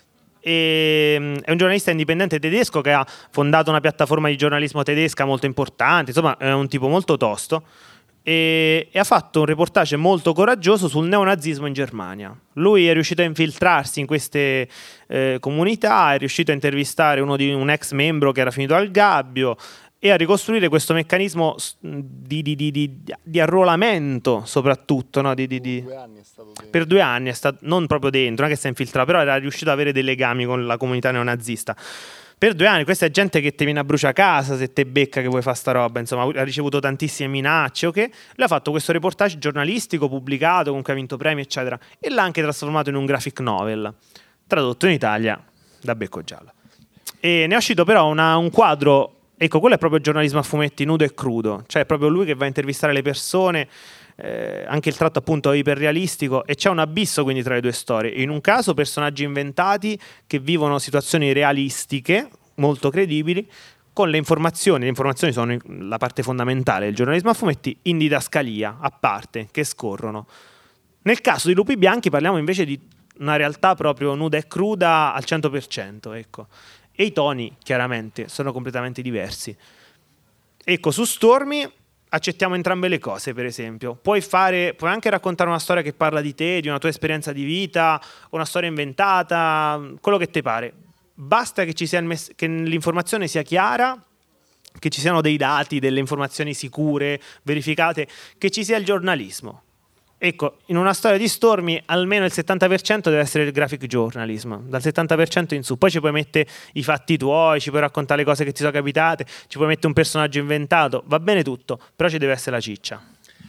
E, è un giornalista indipendente tedesco che ha fondato una piattaforma di giornalismo tedesca molto importante, insomma è un tipo molto tosto, e, e ha fatto un reportage molto coraggioso sul neonazismo in Germania. Lui è riuscito a infiltrarsi in queste eh, comunità, è riuscito a intervistare uno di, un ex membro che era finito al gabbio e a ricostruire questo meccanismo di, di, di, di, di arruolamento, soprattutto, no? di, di, di... Due anni è stato per due anni è stato non proprio dentro, non è che si è infiltrato, però era riuscito ad avere dei legami con la comunità neonazista. Per due anni, questa è gente che ti viene a bruciare casa se te becca che vuoi fare sta roba, insomma, ha ricevuto tantissime minacce, ok? Lui ha fatto questo reportage giornalistico pubblicato, comunque ha vinto premi, eccetera, e l'ha anche trasformato in un graphic novel, tradotto in Italia da Becco Giallo. E ne è uscito però una, un quadro. Ecco, quello è proprio il giornalismo a fumetti nudo e crudo, cioè è proprio lui che va a intervistare le persone, eh, anche il tratto appunto è iperrealistico, e c'è un abisso quindi tra le due storie. In un caso personaggi inventati che vivono situazioni realistiche, molto credibili, con le informazioni, le informazioni sono la parte fondamentale del giornalismo a fumetti, in didascalia, a parte, che scorrono. Nel caso di Lupi Bianchi parliamo invece di una realtà proprio nuda e cruda al cento per cento, ecco. E i toni, chiaramente, sono completamente diversi. Ecco, su Stormy accettiamo entrambe le cose, per esempio. Puoi fare, puoi anche raccontare una storia che parla di te, di una tua esperienza di vita, una storia inventata, quello che ti pare. Basta che ci sia il mess- che l'informazione sia chiara, che ci siano dei dati, delle informazioni sicure, verificate, che ci sia il giornalismo. Ecco, in una storia di Stormy almeno il settanta per cento deve essere il graphic journalism, dal settanta per cento in su. Poi ci puoi mettere i fatti tuoi, ci puoi raccontare le cose che ti sono capitate, ci puoi mettere un personaggio inventato, va bene tutto, però ci deve essere la ciccia.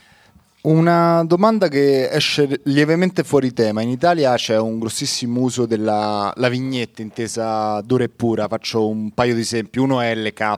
Una domanda che esce lievemente fuori tema. In Italia c'è un grossissimo uso della la vignetta intesa dura e pura. Faccio un paio di esempi. Uno è L K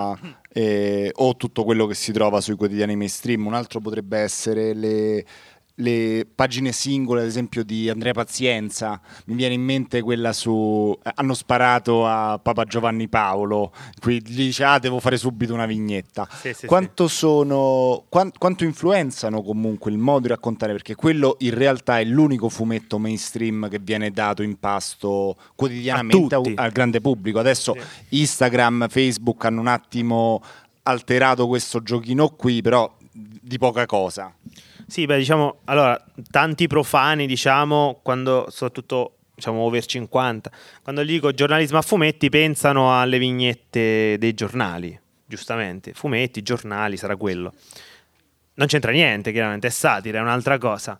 eh, o tutto quello che si trova sui quotidiani mainstream. Un altro potrebbe essere le... le pagine singole, ad esempio di Andrea Pazienza. Mi viene in mente quella su hanno sparato a Papa Giovanni Paolo, qui gli dice ah devo fare subito una vignetta. Sì, sì, quanto sì. sono quant, quanto influenzano comunque il modo di raccontare, perché quello in realtà è l'unico fumetto mainstream che viene dato in pasto quotidianamente a, al grande pubblico. Adesso sì. Instagram, Facebook hanno un attimo alterato questo giochino qui, però di poca cosa. Sì, beh, diciamo, allora, tanti profani, diciamo, quando, soprattutto, diciamo, over cinquanta, quando gli dico giornalismo a fumetti, pensano alle vignette dei giornali, giustamente, fumetti, giornali, sarà quello. Non c'entra niente, chiaramente, è satira, è un'altra cosa.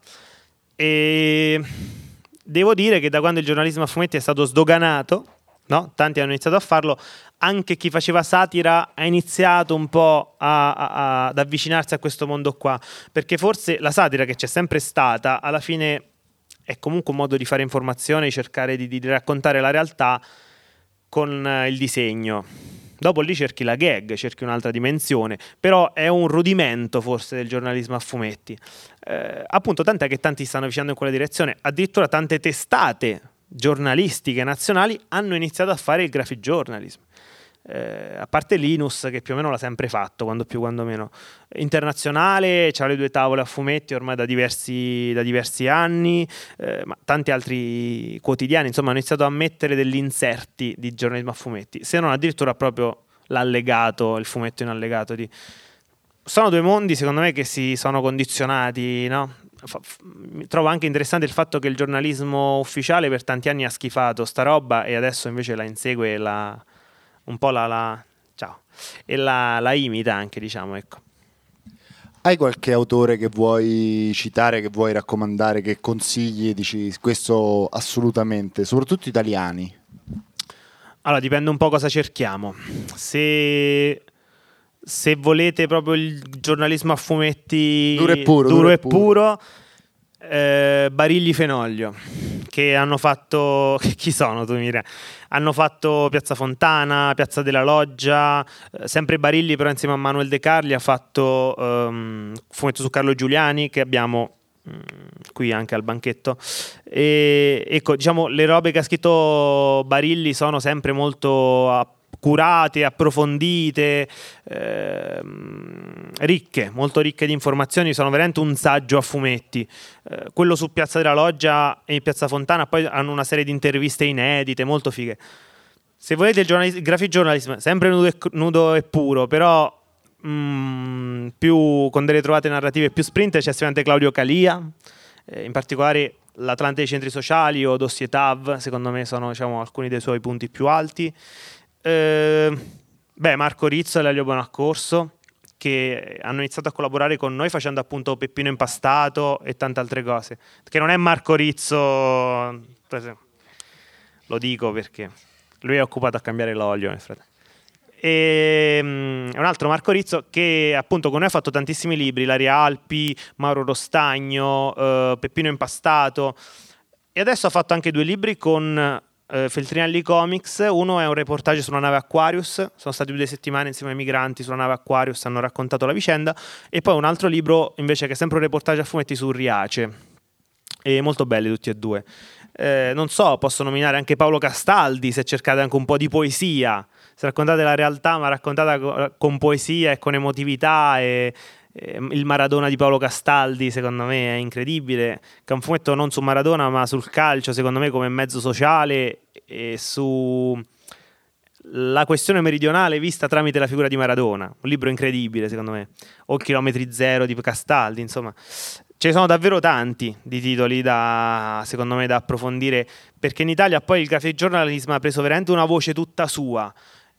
E devo dire che da quando il giornalismo a fumetti è stato sdoganato, no? Tanti hanno iniziato a farlo, anche chi faceva satira ha iniziato un po' a, a, ad avvicinarsi a questo mondo qua, perché forse la satira, che c'è sempre stata, alla fine è comunque un modo di fare informazione, di cercare di, di raccontare la realtà con il disegno. Dopo lì cerchi la gag, cerchi un'altra dimensione, però è un rudimento forse del giornalismo a fumetti. Eh, appunto, tant'è che tanti stanno avvicinando in quella direzione, addirittura tante testate giornalistiche nazionali hanno iniziato a fare il graphic journalism. Eh, a parte Linus, che più o meno l'ha sempre fatto, quando più quando meno. Internazionale, c'ha le due tavole a fumetti ormai da diversi, da diversi anni, eh, ma tanti altri quotidiani insomma hanno iniziato a mettere degli inserti di giornalismo a fumetti, se non addirittura proprio l'allegato, il fumetto in allegato. Di... sono due mondi secondo me che si sono condizionati, no? Trovo anche interessante il fatto che il giornalismo ufficiale per tanti anni ha schifato sta roba e adesso invece la insegue la un po' la, la ciao e la, la imita anche, diciamo, ecco. Hai qualche autore che vuoi citare, che vuoi raccomandare, che consigli, dici questo assolutamente, soprattutto italiani? Allora dipende un po' cosa cerchiamo. Se se volete proprio il giornalismo a fumetti duro e puro, duro duro e puro, puro eh, Barigli Fenoglio, che hanno fatto chi sono tu Mira? Hanno fatto Piazza Fontana, Piazza della Loggia, eh, sempre Barilli però insieme a Manuel De Carli ha fatto um, fumetto su Carlo Giuliani, che abbiamo qui anche al banchetto. E ecco, diciamo, le robe che ha scritto Barilli sono sempre molto accurate, approfondite, ehm, ricche, molto ricche di informazioni, sono veramente un saggio a fumetti. Eh, quello su Piazza della Loggia e Piazza Fontana poi hanno una serie di interviste inedite, molto fighe. Se volete il, giornalis- il graphic journalism, sempre nudo e, nudo e puro, però mm, più con delle trovate narrative più sprint, c'è sicuramente Claudio Calia, eh, in particolare l'Atlante dei centri sociali o Dossier T A V, secondo me sono, diciamo, alcuni dei suoi punti più alti. Eh, beh, Marco Rizzo e Lelio Bonaccorso, che hanno iniziato a collaborare con noi facendo appunto Peppino Impastato e tante altre cose, che non è Marco Rizzo, lo dico perché lui è occupato a cambiare l'olio nel frattempo. E um, un altro Marco Rizzo che appunto con noi ha fatto tantissimi libri, Ilaria Alpi, Mauro Rostagno, uh, Peppino Impastato, e adesso ha fatto anche due libri con uh, Feltrinelli Comics. Uno è un reportage sulla nave Aquarius, sono stati due settimane insieme ai migranti sulla nave Aquarius, hanno raccontato la vicenda, e poi un altro libro invece che è sempre un reportage a fumetti su Riace, e molto belli tutti e due. Eh, non so, posso nominare anche Paolo Castaldi, se cercate anche un po' di poesia, se raccontate la realtà ma raccontata con poesia e con emotività, e, e il Maradona di Paolo Castaldi secondo me è incredibile, che è un fumetto non su Maradona ma sul calcio, secondo me come mezzo sociale e su la questione meridionale vista tramite la figura di Maradona, un libro incredibile secondo me, o Chilometri Zero di Castaldi, insomma. Ce ne sono davvero tanti di titoli da, secondo me, da approfondire, perché in Italia poi il graphic journalism ha preso veramente una voce tutta sua,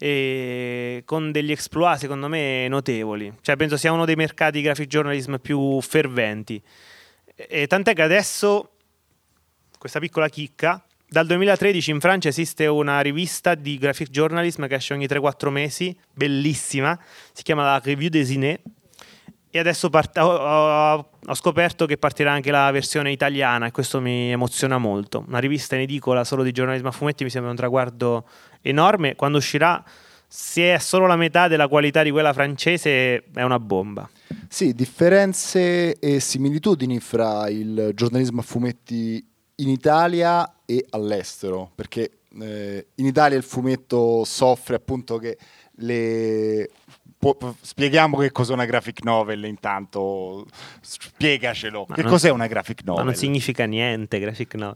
e con degli exploit secondo me notevoli. Cioè penso sia uno dei mercati di graphic journalism più ferventi, e tant'è che adesso, questa piccola chicca, dal duemilatredici in Francia esiste una rivista di graphic journalism che esce ogni tre quattro mesi, bellissima, si chiama la Revue des Inés. E adesso part- ho, ho, ho scoperto che partirà anche la versione italiana, e questo mi emoziona molto. Una rivista in edicola solo di giornalismo a fumetti mi sembra un traguardo enorme. Quando uscirà, se è solo la metà della qualità di quella francese, è una bomba. Sì, differenze e similitudini fra il giornalismo a fumetti in Italia e all'estero, perché eh, in Italia il fumetto soffre appunto che le... Po- spieghiamo che cos'è una graphic novel intanto, spiegacelo. Ma che non, cos'è una graphic novel? Ma non significa niente graphic novel.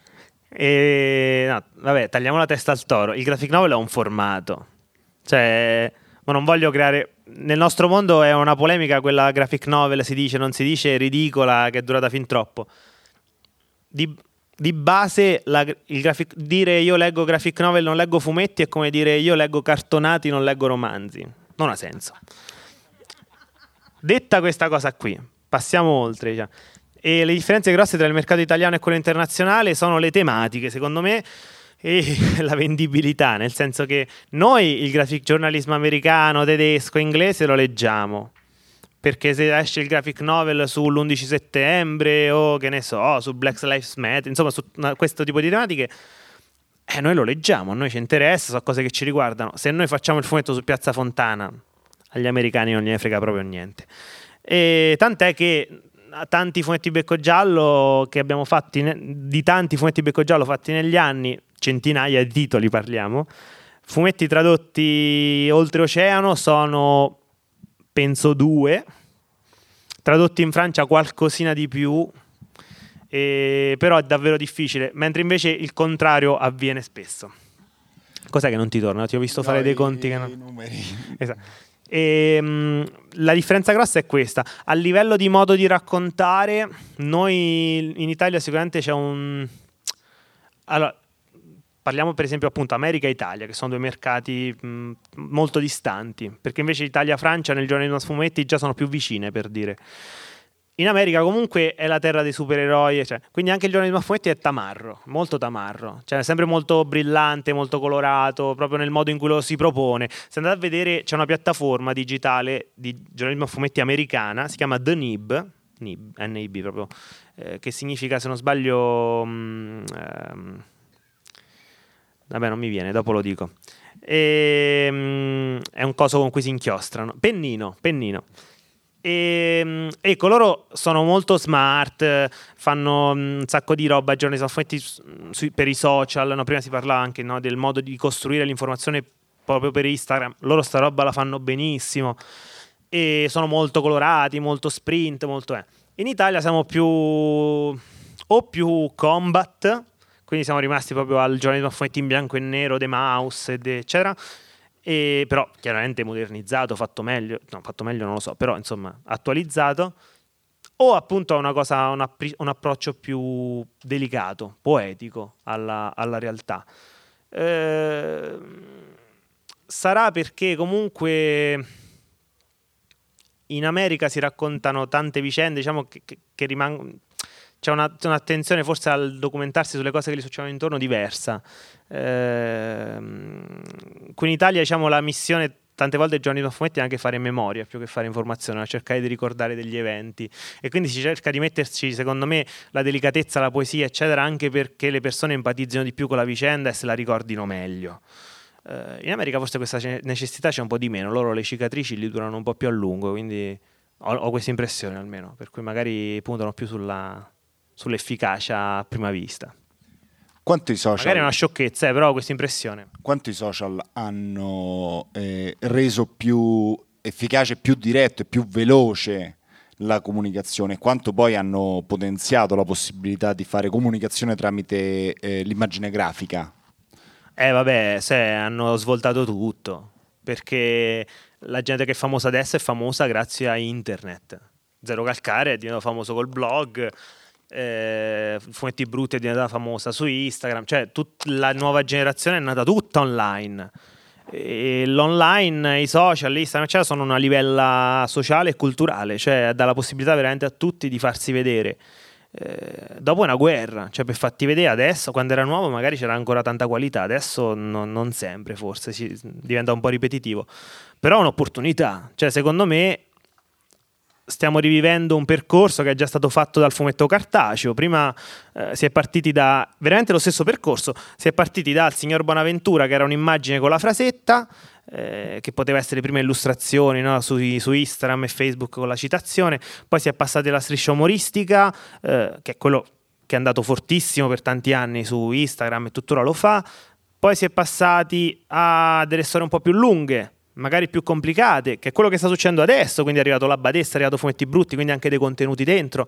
E, no, vabbè, tagliamo la testa al toro. Il graphic novel è un formato, cioè, ma non voglio creare, nel nostro mondo è una polemica quella graphic novel, si dice, non si dice, ridicola, che è durata fin troppo. Di, di base la, il graphic, dire io leggo graphic novel, non leggo fumetti, è come dire io leggo cartonati, non leggo romanzi. Non ha senso. Detta questa cosa qui, passiamo oltre, diciamo. E le differenze grosse tra il mercato italiano e quello internazionale sono le tematiche, secondo me, e la vendibilità, nel senso che noi il graphic journalism americano, tedesco, inglese lo leggiamo, perché se esce il graphic novel sull'undici settembre o che ne so, su Black Lives Matter, insomma su questo tipo di tematiche, Eh, noi lo leggiamo, a noi ci interessa, sono cose che ci riguardano. Se noi facciamo il fumetto su Piazza Fontana, agli americani non gliene frega proprio niente. E tant'è che tanti fumetti becco giallo che abbiamo fatti, ne- di tanti fumetti becco giallo fatti negli anni, centinaia di titoli parliamo, fumetti tradotti oltreoceano sono, penso, due, tradotti in Francia qualcosina di più. E però è davvero difficile, mentre invece il contrario avviene spesso. Cos'è che non ti torna? Ti ho visto no, fare dei conti che non... numeri. Esatto. E, mh, la differenza grossa è questa: a livello di modo di raccontare, noi in Italia sicuramente c'è un... Allora, parliamo per esempio appunto America e Italia, che sono due mercati mh, molto distanti, perché invece Italia e Francia nel giornalismo a fumetti già sono più vicine, per dire. In America comunque è la terra dei supereroi, cioè, quindi anche il giornalismo a fumetti è tamarro, molto tamarro, cioè è sempre molto brillante, molto colorato, proprio nel modo in cui lo si propone. Se andate a vedere, c'è una piattaforma digitale di giornalismo a fumetti americana, si chiama The Nib, Nib, N I B proprio, eh, che significa, se non sbaglio, um, um, vabbè non mi viene, dopo lo dico, e, um, è un coso con cui si inchiostrano, pennino, pennino. E, ecco, loro sono molto smart, fanno un sacco di roba, giornalismo a fumetti su, per i social, no? Prima si parlava anche, no, del modo di costruire l'informazione proprio per Instagram. Loro sta roba la fanno benissimo e sono molto colorati, molto sprint, molto eh. In Italia siamo più o più combat, quindi siamo rimasti proprio al giornalismo a fumetti in bianco e nero, The Mouse ed eccetera. E però chiaramente modernizzato, fatto meglio, no, fatto meglio non lo so, però insomma attualizzato, o appunto una cosa, un, appri- un approccio più delicato, poetico alla, alla realtà. Eh, sarà perché comunque in America si raccontano tante vicende, diciamo che, che, che rimangono. C'è una, un'attenzione forse al documentarsi sulle cose che gli succedono intorno diversa. Eh, qui in Italia, diciamo, la missione tante volte il giornalismo a fumetti è anche fare memoria più che fare informazione, cercare di ricordare degli eventi, e quindi si cerca di metterci, secondo me, la delicatezza, la poesia eccetera, anche perché le persone empatizzino di più con la vicenda e se la ricordino meglio. Eh, in America forse questa necessità c'è un po' di meno, loro le cicatrici li durano un po' più a lungo, quindi ho, ho questa impressione almeno, per cui magari puntano più sulla sull'efficacia a prima vista. Quanto i social, magari è una sciocchezza, eh, però questa impressione. Quanto i social hanno eh, reso più efficace, più diretto e più veloce la comunicazione, quanto poi hanno potenziato la possibilità di fare comunicazione tramite eh, l'immagine grafica? Eh vabbè, se hanno svoltato tutto, perché la gente che è famosa adesso è famosa grazie a internet. Zero Calcare è diventato famoso col blog, eh, Fumetti Brutti è diventata famosa su Instagram, cioè tut- la nuova generazione è nata tutta online. E l'online, i social, Instagram, eccetera, sono una livella sociale e culturale, cioè dà la possibilità veramente a tutti di farsi vedere. Eh, dopo è una guerra, cioè per farti vedere adesso, quando era nuovo magari c'era ancora tanta qualità, adesso no, non sempre, forse si, diventa un po' ripetitivo, però è un'opportunità, cioè secondo me stiamo rivivendo un percorso che è già stato fatto dal fumetto cartaceo. Prima eh, si è partiti da veramente lo stesso percorso, si è partiti dal signor Bonaventura, che era un'immagine con la frasetta, eh, che poteva essere prima illustrazioni, no? su, su Instagram e Facebook con la citazione, poi si è passati alla striscia umoristica, eh, che è quello che è andato fortissimo per tanti anni su Instagram e tuttora lo fa, poi si è passati a delle storie un po' più lunghe, magari più complicate, che è quello che sta succedendo adesso, quindi è arrivato la Badessa, è arrivato Fumetti Brutti, quindi anche dei contenuti dentro.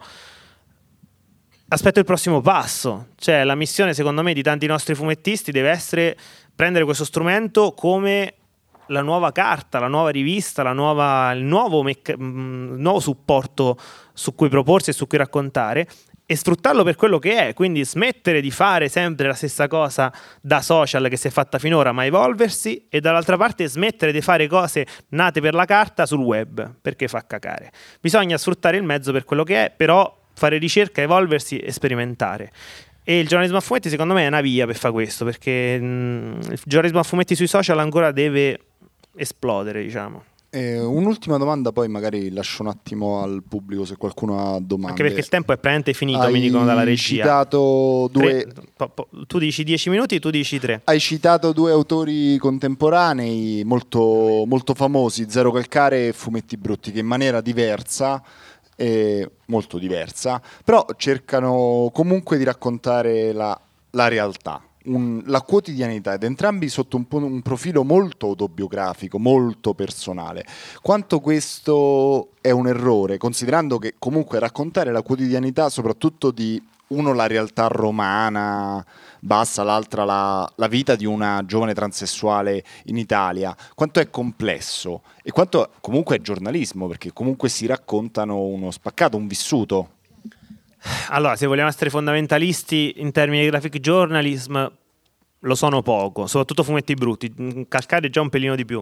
Aspetto il prossimo passo, cioè la missione secondo me di tanti nostri fumettisti deve essere prendere questo strumento come la nuova carta, la nuova rivista, la nuova, il nuovo, mecc- mh, nuovo supporto su cui proporsi e su cui raccontare, e sfruttarlo per quello che è, quindi smettere di fare sempre la stessa cosa da social che si è fatta finora, ma evolversi, e dall'altra parte smettere di fare cose nate per la carta sul web, perché fa cacare. Bisogna sfruttare il mezzo per quello che è, però fare ricerca, evolversi e sperimentare. E il giornalismo a fumetti secondo me è una via per fare questo, perché mh, il giornalismo a fumetti sui social ancora deve esplodere, diciamo. Eh, un'ultima domanda, poi magari lascio un attimo al pubblico se qualcuno ha domande. Anche perché il tempo è praticamente finito, Hai mi dicono dalla regia. Citato due... Tre, po, po, tu dici dieci minuti, tu dici tre. Hai citato due autori contemporanei molto, molto famosi, Zero Calcare e Fumetti Brutti, che in maniera diversa, eh, molto diversa, però cercano comunque di raccontare la, la realtà. Un, la quotidianità, ed entrambi sotto un, un profilo molto autobiografico, molto personale. Quanto questo è un errore, considerando che comunque raccontare la quotidianità, soprattutto di uno la realtà romana bassa, l'altra la, la vita di una giovane transessuale in Italia, quanto è complesso e quanto comunque è giornalismo, perché comunque si raccontano uno spaccato, un vissuto. Allora, se vogliamo essere fondamentalisti in termini di graphic journalism, lo sono poco, soprattutto Fumetti Brutti. Calcare già un pelino di più.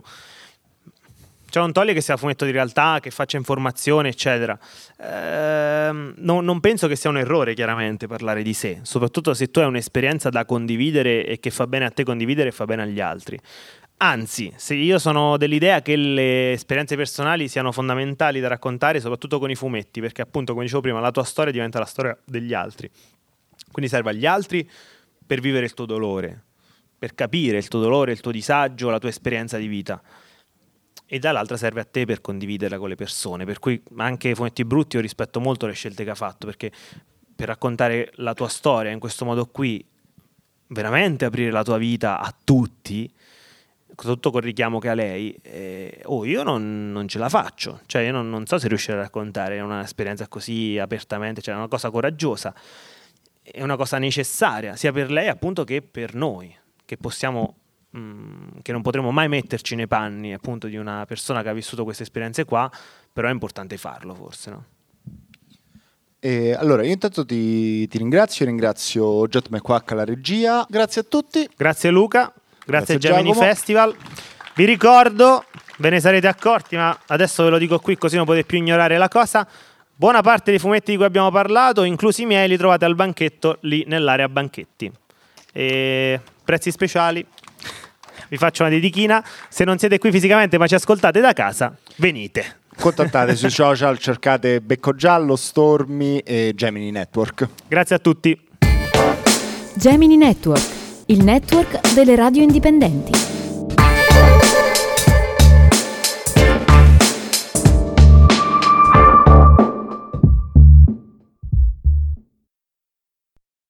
C'è non toglie che sia fumetto di realtà, che faccia informazione, eccetera. Ehm, no, non penso che sia un errore, chiaramente, parlare di sé, soprattutto se tu hai un'esperienza da condividere e che fa bene a te condividere e fa bene agli altri. Anzi, se io sono dell'idea che le esperienze personali siano fondamentali da raccontare, soprattutto con i fumetti, perché appunto, come dicevo prima, la tua storia diventa la storia degli altri. Quindi serve agli altri per vivere il tuo dolore, per capire il tuo dolore, il tuo disagio, la tua esperienza di vita. e dall'altra serve a te per condividerla con le persone, per cui anche Fumetti Brutti io rispetto molto le scelte che ha fatto, perché per raccontare la tua storia in questo modo qui, veramente aprire la tua vita a tutti, soprattutto col richiamo che ha lei, eh, oh, io non, non ce la faccio, cioè io non, non so se riuscire a raccontare un'esperienza così apertamente, cioè è una cosa coraggiosa, è una cosa necessaria sia per lei appunto che per noi, che possiamo mh, che non potremo mai metterci nei panni appunto di una persona che ha vissuto queste esperienze qua, però è importante farlo forse, no? E allora io intanto ti, ti ringrazio, ringrazio Jet McQuack alla regia, grazie a tutti. Grazie Luca, grazie, grazie Gemini Giacomo. Festival. Vi ricordo, ve ne sarete accorti, ma adesso ve lo dico qui così non potete più ignorare la cosa, buona parte dei fumetti di cui abbiamo parlato, inclusi i miei, li trovate al banchetto lì nell'area banchetti. E prezzi speciali, vi faccio una dedichina, se non siete qui fisicamente ma ci ascoltate da casa, venite. Contattate sui social, cercate Becco Giallo, Stormy e Gemini Network. Grazie a tutti. Gemini Network, il network delle radio indipendenti.